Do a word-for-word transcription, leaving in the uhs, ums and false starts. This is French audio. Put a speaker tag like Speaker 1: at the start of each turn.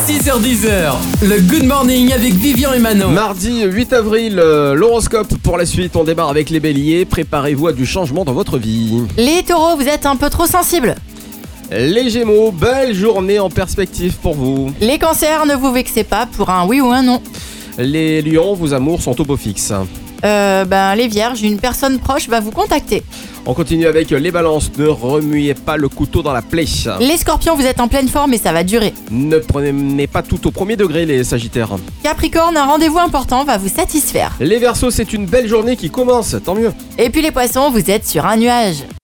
Speaker 1: six heures dix, le Good Morning avec Vivian et Manon.
Speaker 2: Mardi huit avril, euh, l'horoscope pour la suite. On démarre avec les béliers. Préparez-vous à du changement dans votre vie.
Speaker 3: Les taureaux, vous êtes un peu trop sensibles.
Speaker 2: Les gémeaux, belle journée en perspective pour vous.
Speaker 3: Les cancers, ne vous vexez pas pour un oui ou un non.
Speaker 2: Les lions, vos amours sont au beau fixe.
Speaker 3: Euh, ben, les vierges, une personne proche va vous contacter.
Speaker 2: On continue avec les balances. Ne remuez pas le couteau dans la plaie.
Speaker 3: Les scorpions, vous êtes en pleine forme et ça va durer.
Speaker 2: Ne prenez pas tout au premier degré, les sagittaires.
Speaker 3: Capricorne, un rendez-vous important va vous satisfaire.
Speaker 2: Les verseaux, c'est une belle journée qui commence, tant mieux.
Speaker 3: Et puis les poissons, vous êtes sur un nuage.